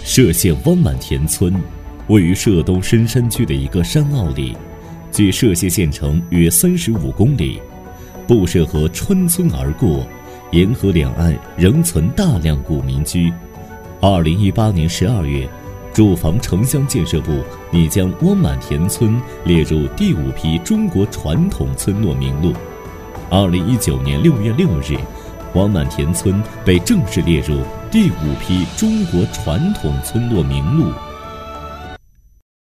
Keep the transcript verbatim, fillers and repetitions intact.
歙县汪满田村位于浙东深山区的一个山坳里，距歙县县城约三十五公里。布社河穿村而过，沿河两岸仍存大量古民居。二零一八年十二月，住房城乡建设部拟将汪满田村列入第五批中国传统村落名录。二零一九年六月六日，汪满田村被正式列入第五批中国传统村落名录。